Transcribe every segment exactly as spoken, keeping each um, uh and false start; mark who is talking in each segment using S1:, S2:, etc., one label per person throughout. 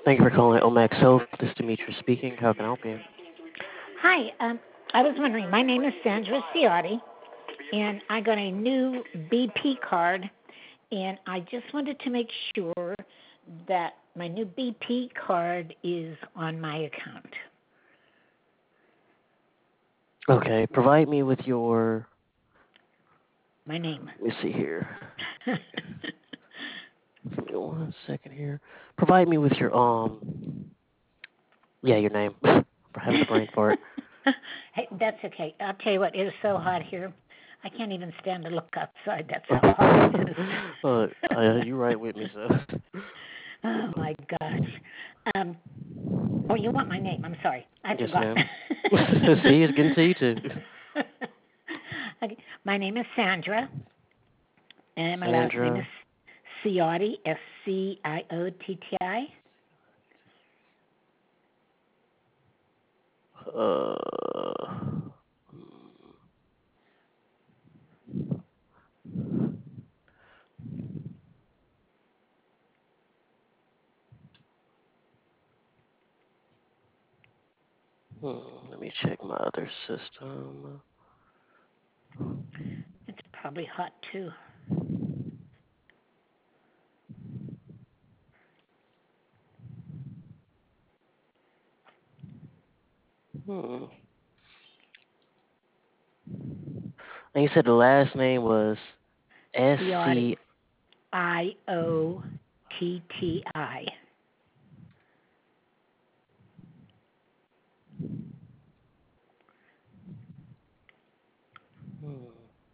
S1: Thank you for calling Omax Health. This is Demetrius speaking. How can I help you?
S2: Hi, um, I was wondering, my name is Sandra Ciotti, and I got a new B P card, and I just wanted to make sure that my new B P card is on my account.
S1: Okay, provide me with your.
S2: My name.
S1: Let me see here. Give me one second here. Provide me with your um. Yeah, your name. I'm having a brain fart.
S2: Hey, that's okay. I'll tell you what, it is so hot here. I can't even stand to look outside. That's how hot it is.
S1: uh, uh, you right with me, so.
S2: Oh my gosh. Um, oh, you want my name? I'm sorry, I
S1: Yes,
S2: forgot.
S1: ma'am. See, it's getting to you too.
S2: Okay. My name is Sandra, and my last name is
S1: Sandra.
S2: Ciotti, S C I O T T I.
S1: Uh. Hmm, let me check my other system.
S2: It's probably hot too.
S1: Hmm. And you said the last name was S
S2: Ciotti,
S1: C.
S2: I O T T I.
S1: Hmm.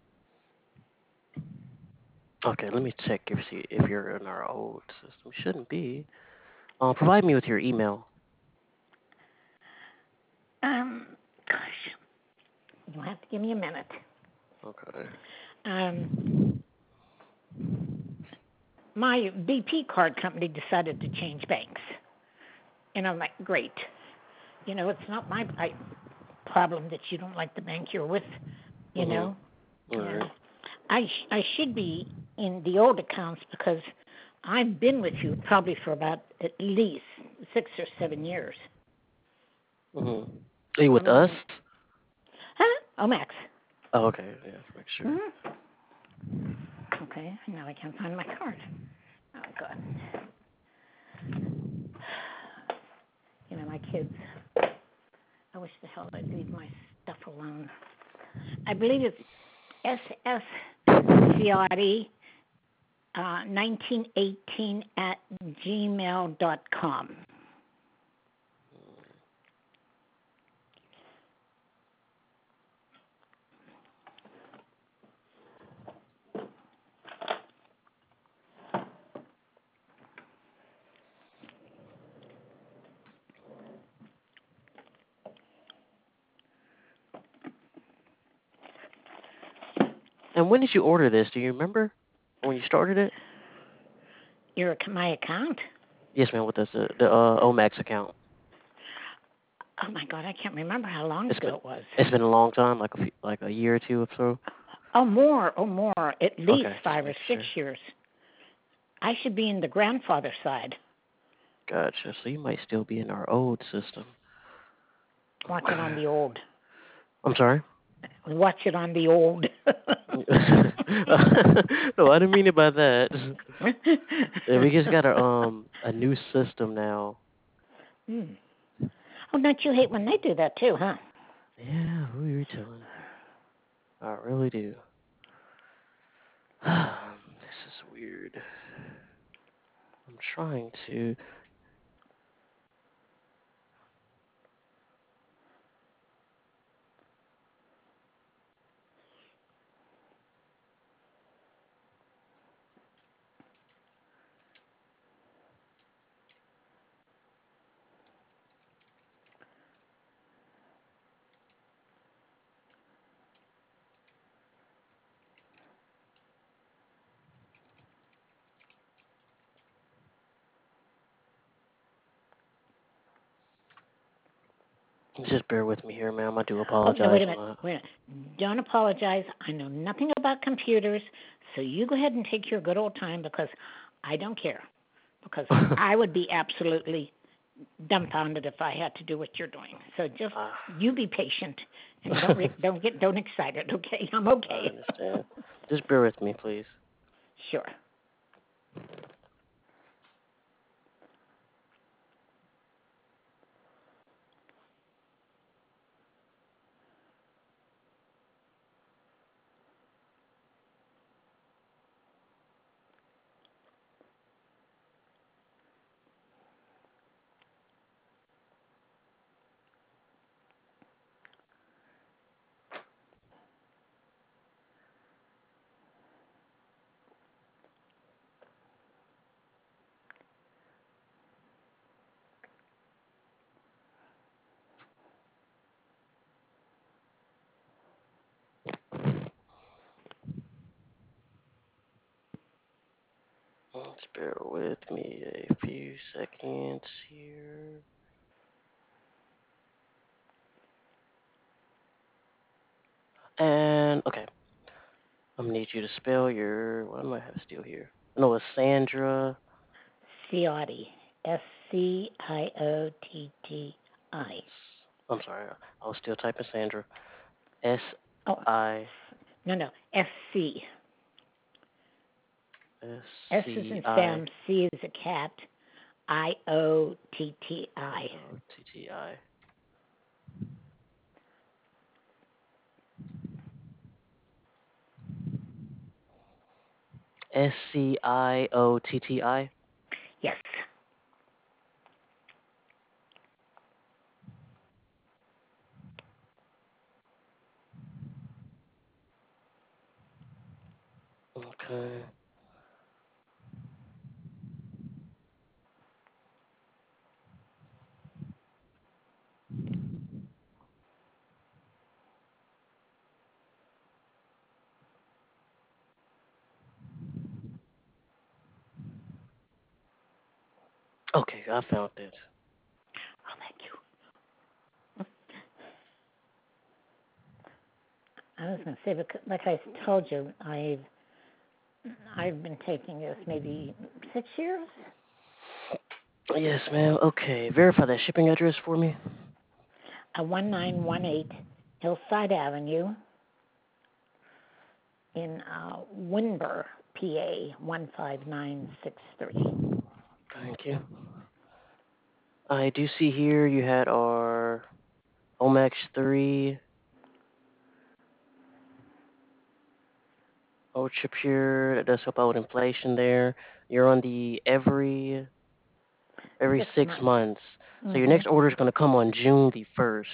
S1: Okay, let me check if see if you're in our old system. Shouldn't be. Uh, provide me with your email.
S2: Um, gosh, you'll have to give me a minute.
S1: Okay.
S2: Um, my B P card company decided to change banks, and I'm like, great. You know, it's not my I, problem that you don't like the bank you're with. You
S1: Mhm.
S2: know,
S1: All
S2: and
S1: right.
S2: I sh- I should be in the old accounts because I've been with you probably for about at least six or seven years.
S1: Mhm. Are you with
S2: I'm
S1: us?
S2: going, huh? Oh, Max.
S1: Oh, okay. Yeah, make sure.
S2: Hmm. Okay, now I can't find my card. Oh God. You know, my kids. I wish the hell I'd leave my stuff alone. I believe it's S S Ciotti, uh, nineteen eighteen at gmail dot com.
S1: And when did you order this? Do you remember when you started it?
S2: Your my account?
S1: Yes, ma'am. With us, uh, the uh, Omax account.
S2: Oh my God, I can't remember how long
S1: It's been
S2: ago it was.
S1: it's been a long time, like a few, like a year or two or so.
S2: Oh, more, oh more, at least
S1: Okay, just
S2: five or
S1: make
S2: six
S1: sure.
S2: years. I should be in the grandfather side.
S1: Gotcha. So you might still be in our old system.
S2: Watch it on
S1: Okay.
S2: the old.
S1: I'm sorry.
S2: Watch it on the old.
S1: No, I didn't mean it by that. Yeah, we just got a um a new system now.
S2: Hmm. Oh, don't you hate when they do that too, huh?
S1: Yeah, who are you telling? I really do. This is weird. I'm trying to. Just bear with me here, ma'am. I do
S2: Oh, no,
S1: apologize.
S2: wait a
S1: I'm
S2: minute.
S1: not.
S2: Wait a minute. Don't apologize. I know nothing about computers, so you go ahead and take your good old time because I don't care. Because I would be absolutely dumbfounded if I had to do what you're doing. So just
S1: Uh,
S2: you be patient and don't re- don't get don't excited. Okay, I'm
S1: I
S2: okay.
S1: understand. Just bear with me, please.
S2: Sure.
S1: Just bear with me a few seconds here. And okay, I'm gonna need you to spell your. What do I have still here? No, it's Sandra.
S2: Ciotti. S C I O T T I.
S1: I'm sorry, I was still typing Sandra. S
S2: Oh,
S1: I
S2: no, no. S C.
S1: S
S2: S is
S1: C
S2: in
S1: I
S2: Sam. C is a cat. I O T T I.
S1: O T T I. S C I O T T I.
S2: Yes.
S1: Okay. Okay, I found it.
S2: Oh, thank you. I was going to say, like I told you, I've I've been taking this maybe six years.
S1: Yes, ma'am. Okay, verify that shipping address for me.
S2: A one nine one eight Hillside Avenue in uh, Winber, P A one five nine six three.
S1: Thank you. I do see here you had our Omax three, Ultra Pure. That does help out with inflation there. You're on the every every
S2: Six
S1: six
S2: months.
S1: months. So your
S2: Mhm.
S1: next order is going to come on June the first.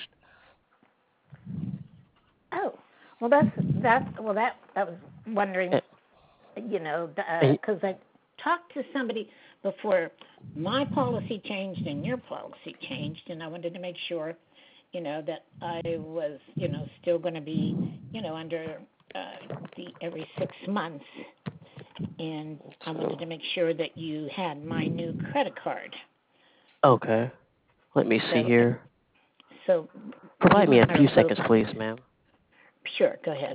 S2: Oh, well that's that's well that I was wondering,
S1: And,
S2: you know,
S1: and,
S2: because I talked to somebody before my policy changed and your policy changed, and I wanted to make sure, you know, that I was, you know, still going to be, you know, under uh, the every six months, and I wanted to make sure that you had my new credit card.
S1: okay, let me see
S2: So,
S1: here.
S2: so
S1: Provide
S2: you
S1: me
S2: and
S1: a
S2: I are
S1: few
S2: both
S1: seconds, please, ma'am.
S2: sure. Go ahead.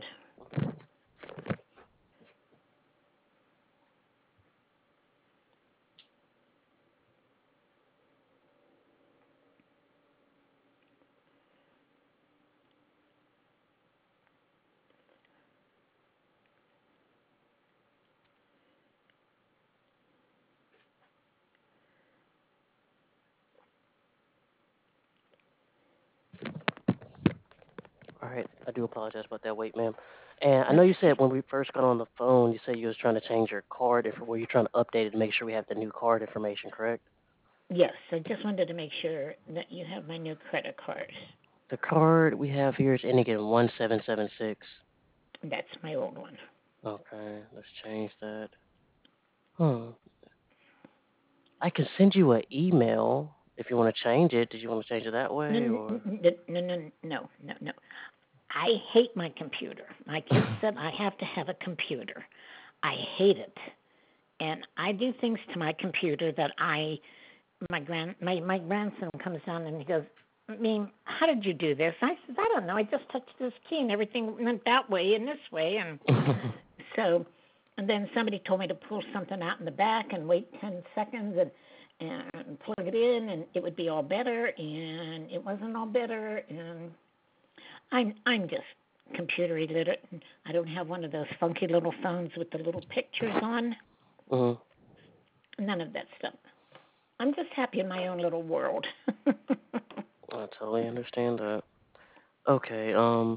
S1: All right, I do apologize about that wait, ma'am. And I know
S2: That's
S1: you
S2: okay.
S1: said when we first got on the phone, you said you was trying to change your card, and were you trying to update it to make sure we have the new card information, correct?
S2: Yes, I just wanted to make sure that you have my new credit card.
S1: The card we have here is ending in one seven seven six.
S2: That's my old one.
S1: Okay, let's change that. Hmm. I can send you an email if you want to change it. Did you want to change it that
S2: No,
S1: way
S2: no,
S1: or?
S2: no, no, no, no, no. I hate my computer. My kids said I have to have a computer. I hate it, and I do things to my computer that I, my grand, my my grandson comes down and he goes, I mean, how did you do this? I said, I don't know. I just touched this key and everything went that way and this way, and so, and then somebody told me to pull something out in the back and wait ten seconds, and and plug it in, and it would be all better, and it wasn't all better, and I'm I'm just computer illiterate. And I don't have one of those funky little phones with the little pictures on.
S1: Mhm.
S2: None of that stuff. I'm just happy in my own little world.
S1: I totally understand that. Okay. Um.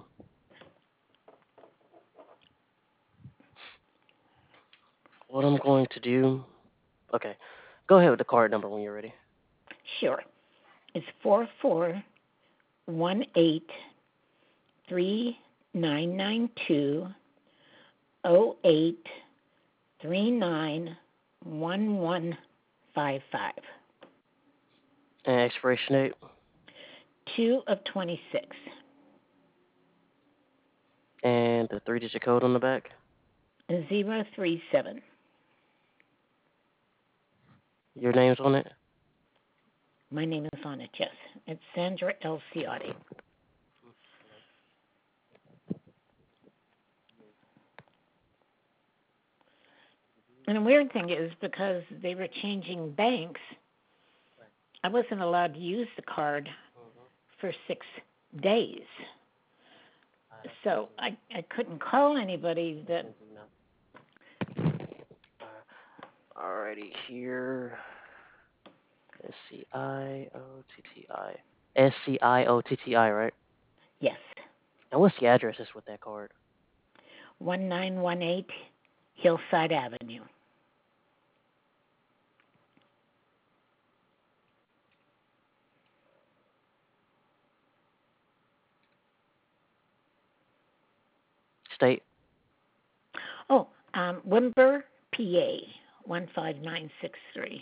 S1: What I'm going to do. Okay. Go ahead with the card number when you're ready.
S2: Sure. It's four four one eight three nine nine two oh eight three nine one one five five.
S1: And expiration date.
S2: Two of twenty six.
S1: And the three-digit code on the back.
S2: Zero three seven.
S1: Your name's on it.
S2: My name is on it, yes. It's Sandra L. Ciotti. And the weird thing is, because they were changing banks, I wasn't allowed to use the card for six days. So I, I couldn't call anybody that.
S1: Alrighty, here. S C I O T T I. S C I O T T I, right?
S2: Yes.
S1: And what's the address is with that card?
S2: one nine one eight Hillside Avenue.
S1: State.
S2: Oh, um, Wimber, P A, one five nine six three.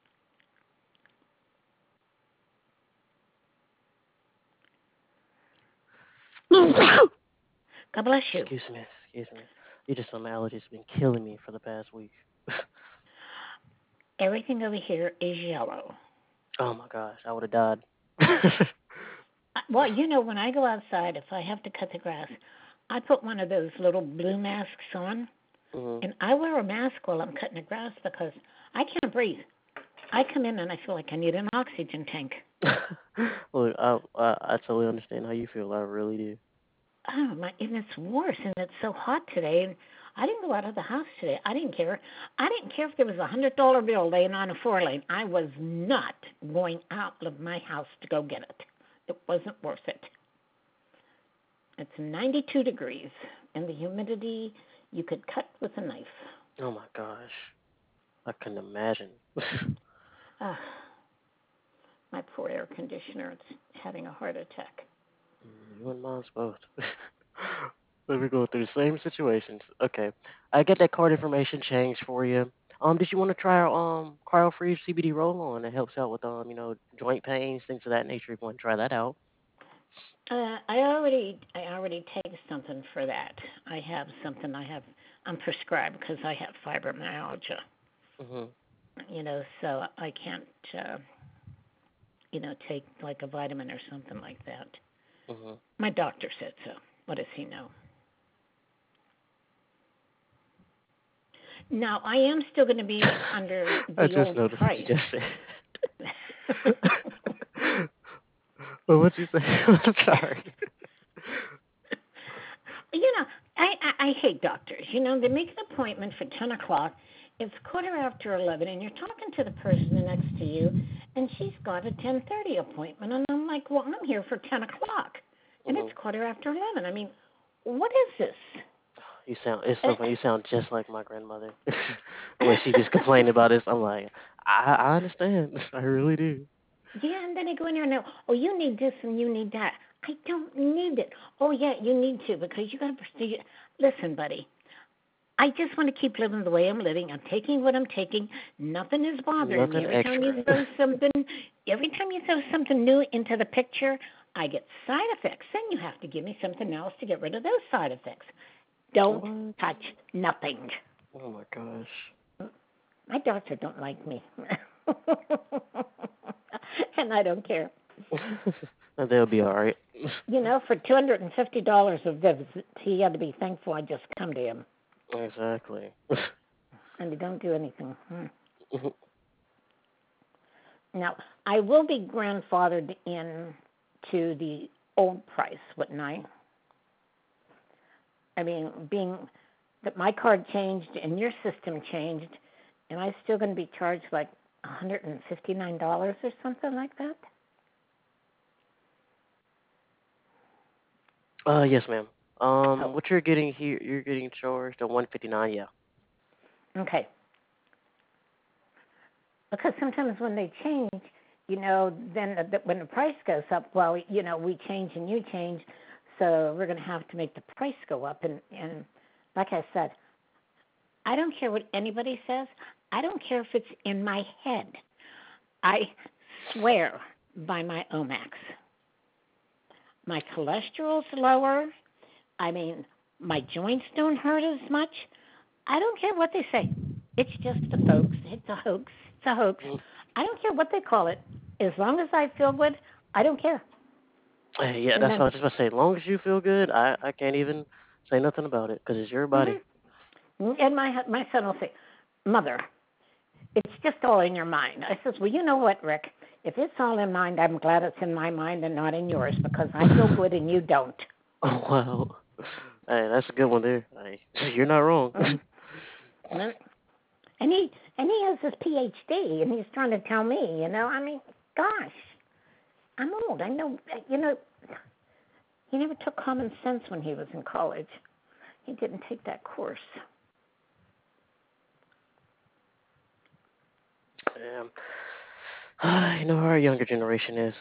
S2: God bless you.
S1: Excuse me, excuse me. You just know my allergies have been killing me for the past week.
S2: Everything over here is yellow.
S1: Oh my gosh, I would have died.
S2: Well, you know, when I go outside, if I have to cut the grass, I put one of those little blue masks on,
S1: Mm-hmm.
S2: and I wear a mask while I'm cutting the grass because I can't breathe. I come in and I feel like I need an oxygen tank.
S1: Look, I, I I totally understand how you feel. I really do.
S2: Oh my, and it's worse, and it's so hot today. And I didn't go out of the house today. I didn't care. I didn't care if there was a hundred dollar bill laying on a four lane. I was not going out of my house to go get it. It wasn't worth it. It's ninety-two degrees, and the humidity you could cut with a knife.
S1: Oh my gosh, I couldn't imagine.
S2: Ah, my poor air conditioner. It's having a heart attack.
S1: You and mom's both. Let me go through the same situations. Okay, I get that card information changed for you. Um, did you want to try our um cryo-free C B D roll-on? It helps out with um you know joint pains, things of that nature. If you want to try that out.
S2: Uh, I already, I already take something for that. I have something. I have. I'm prescribed because I have fibromyalgia.
S1: Mhm.
S2: You know, so I can't, uh, you know, take like a vitamin or something like that.
S1: Mhm.
S2: My doctor said so. What does he know? Now, I am still going to be under
S1: I
S2: the
S1: just
S2: old
S1: noticed what
S2: price.
S1: you just said. Well, what'd you say? I'm sorry.
S2: You know, I, I, I hate doctors. You know, they make an appointment for ten o'clock. It's quarter after eleven, and you're talking to the person next to you, and she's got a ten thirty appointment. And I'm like, well, I'm here for ten o'clock, and it's
S1: Mhm.
S2: quarter after eleven. I mean, what is this?
S1: You sound it's so funny. You sound just like my grandmother. When she just complained about this, I'm like, I I understand. I really do.
S2: Yeah, and then they go in there and go, oh, you need this and you need that. I don't need it. Oh, yeah, you need to because you got to proceed. Listen, buddy, I just want to keep living the way I'm living. I'm taking what I'm taking. Nothing is bothering me.
S1: Nothing
S2: Every time
S1: extra.
S2: you throw something, every time you throw something new into the picture, I get side effects. Then you have to give me something else to get rid of those side effects. Don't
S1: What?
S2: touch nothing.
S1: Oh my gosh.
S2: My doctor don't like me, and I don't care.
S1: They'll be all right.
S2: You know, for two hundred and fifty dollars of visits, he had to be thankful I just come to him,
S1: Exactly.
S2: and they don't do anything. Hmm. Now, I will be grandfathered in to the old price, wouldn't I? I mean, being that my card changed and your system changed, am I still going to be charged like one hundred fifty-nine dollars or something like that?
S1: Uh, yes, ma'am. Um,
S2: Oh,
S1: what you're getting here, you're getting charged a one fifty nine. Yeah.
S2: okay. Because sometimes when they change, you know, then the, when the price goes up, well, you know, we change and you change, so we're going to have to make the price go up. And, and like I said, I don't care what anybody says. I don't care if it's in my head. I swear by my Omax. My cholesterol's lower. I mean, my joints don't hurt as much. I don't care what they say. It's just a hoax. It's a hoax. It's a hoax.
S1: Mm.
S2: I don't care what they call it. As long as I feel good, I don't care.
S1: Hey, yeah,
S2: And
S1: that's what
S2: then,
S1: I was just about to say. As long as you feel good, I, I can't even say nothing about it because it's your body.
S2: mm-hmm. And my my son will say, "Mother, it's just all in your mind." I says, "Well, you know what, Rick? If it's all in mind, I'm glad it's in my mind and not in yours because I feel good and you don't."
S1: Oh, wow. Hey, that's a good one there. Hey, you're not wrong.
S2: Mm-hmm. And he and he has his P H D, and he's trying to tell me, you know, I mean, gosh, I'm old. I know, you know, he never took common sense when he was in college. He didn't take that course.
S1: Yeah. You know how our younger generation is.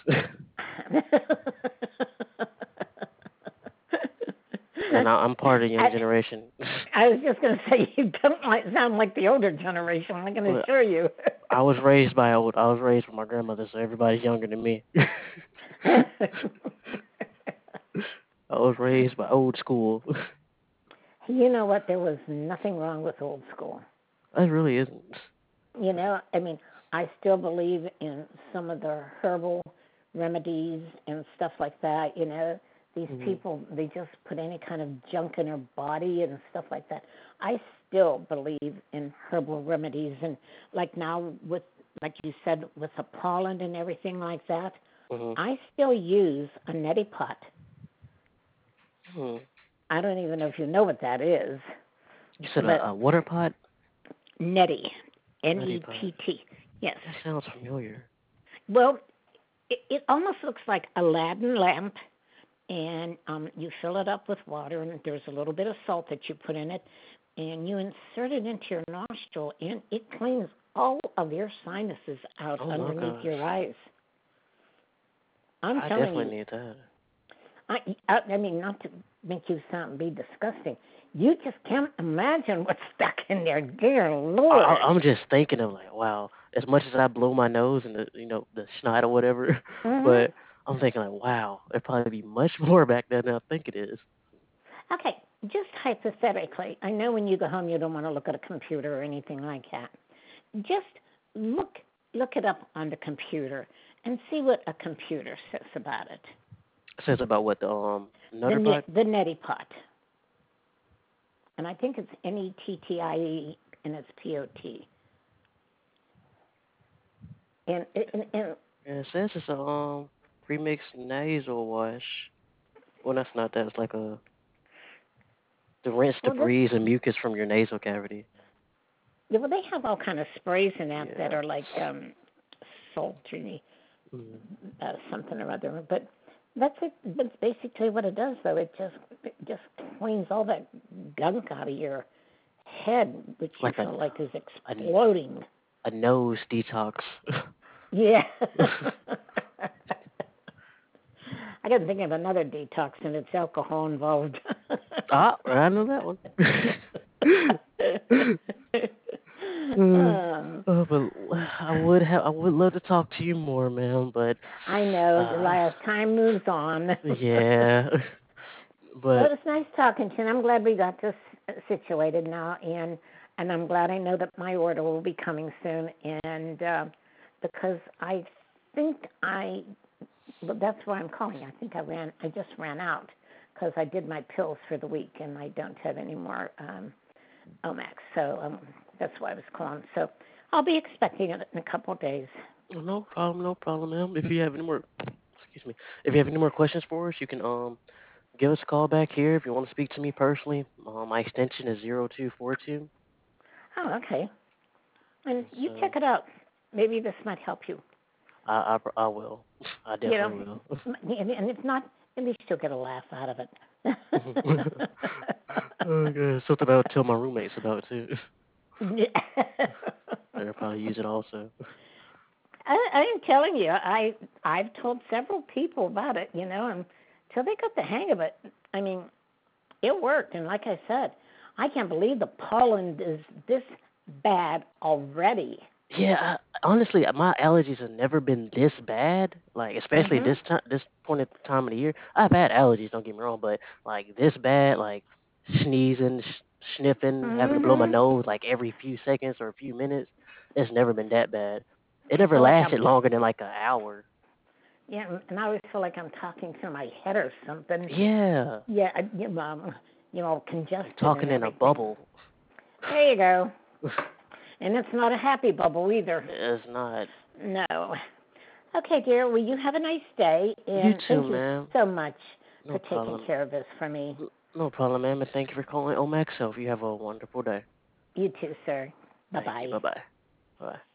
S1: And I, I'm part of the
S2: I,
S1: young generation.
S2: I was just going to say, you don't like, sound like the older generation, I can
S1: Well,
S2: assure you.
S1: I was raised by old. I was raised by my grandmother, so everybody's younger than me. I was raised by old school.
S2: You know what? There was nothing wrong with old school.
S1: It really isn't.
S2: You know, I mean, I still believe in some of the herbal remedies and stuff like that. You know, these
S1: Mm-hmm.
S2: people, they just put any kind of junk in their body and stuff like that. I still believe in herbal remedies. And like now, with, like you said, with the pollen and everything like that,
S1: Mm-hmm.
S2: I still use a neti pot.
S1: Hmm.
S2: I don't even know if you know what that is,
S1: You said a,
S2: but
S1: a water pot?
S2: neti, N
S1: Nutty
S2: E
S1: pot.
S2: T T, yes.
S1: That sounds familiar.
S2: Well, it, it almost looks like a Aladdin lamp, and um, you fill it up with water, and there's a little bit of salt that you put in it, and you insert it into your nostril, and it cleans all of your sinuses out
S1: Oh my
S2: underneath
S1: gosh.
S2: your eyes. I'm
S1: I
S2: telling
S1: definitely
S2: you,
S1: need that.
S2: I, I, I mean, not to make you sound be disgusting, you just can't imagine what's stuck in there, dear
S1: I, I-
S2: Lord.
S1: I'm just thinking of like, wow. As much as I blow my nose and the, you know, the schneid or whatever,
S2: Mhm.
S1: but I'm thinking like, wow, there'd probably be much more back there than I think it is.
S2: Okay, just hypothetically, I know when you go home you don't want to look at a computer or anything like that. Just look look it up on the computer and see what a computer says about it.
S1: It says about what the um
S2: The
S1: Nutter
S2: net,
S1: pot.
S2: the neti pot, and I think it's N E T T I E and it's P O T. And, and, and
S1: And it says it's a um premixed nasal wash. Well, that's not that. It's like a to rinse
S2: well, this
S1: debris and mucus from your nasal cavity.
S2: yeah, well they have all kind of sprays in that that
S1: Yeah.
S2: are like um, sultry,
S1: Mm.
S2: uh, something or other. But that's it. That's basically what it does, though. It just it just cleans all that gunk out of your head, which you
S1: Like a
S2: feel like is
S1: a,
S2: exploding.
S1: a nose detox.
S2: Yeah. I got to think of another detox, and it's alcohol involved.
S1: Ah, I know that one. Uh,
S2: um,
S1: oh, but I would have, I would love to talk to you more, man. But
S2: I know.
S1: uh,
S2: As time moves on.
S1: yeah.
S2: Well,
S1: But
S2: it's nice talking to you, and I'm glad we got this situated now, and and I'm glad I know that my order will be coming soon, and uh, because I think I, well, that's why I'm calling. I think I ran, I just ran out because I did my pills for the week, and I don't have any more um, Omax, so um, that's why I was calling. So I'll be expecting it in a couple of days.
S1: No problem, no problem, ma'am. If you have any more, excuse me, if you have any more questions for us, you can um give us a call back here. If you want to speak to me personally, uh, my extension is zero two four two.
S2: Oh, okay. And you check
S1: So
S2: it out. Maybe this might help you.
S1: I, I, I will. I
S2: You know,
S1: definitely will.
S2: and if not, at least you'll get a laugh out of it.
S1: Okay, something I'll tell my roommates about too. They'll probably use it also.
S2: I, I'm telling you, I I've told several people about it, you know, and until they got the hang of it, I mean, it worked. And like I said, I can't believe the pollen is this bad already.
S1: Yeah, I, honestly, my allergies have never been this bad. Like, especially
S2: Mhm.
S1: this time, this point at the time of the year. I've had allergies, don't get me wrong, but like this bad, like sneezing, sh- sniffing, having to blow my
S2: Mhm.
S1: nose like every few seconds or a few minutes. It's never been that bad. It
S2: I
S1: never
S2: feel like I'm,
S1: lasted longer than like an hour.
S2: yeah, and I always feel like I'm talking to my head or something.
S1: Yeah,
S2: Yeah, I, you know, um, you know,
S1: like
S2: congested and
S1: talking in a
S2: everything.
S1: bubble.
S2: There you go. And it's not a happy bubble either.
S1: It's not.
S2: No. Okay, dear. Well, you have a nice day,
S1: You
S2: and
S1: too,
S2: thank you
S1: man.
S2: so much
S1: No
S2: for taking
S1: problem.
S2: care of this for me.
S1: N- No problem, ma'am. And thank you for calling Omax Health. You have a wonderful day.
S2: You too, sir. Bye
S1: Thank you.
S2: bye.
S1: Bye bye. Bye.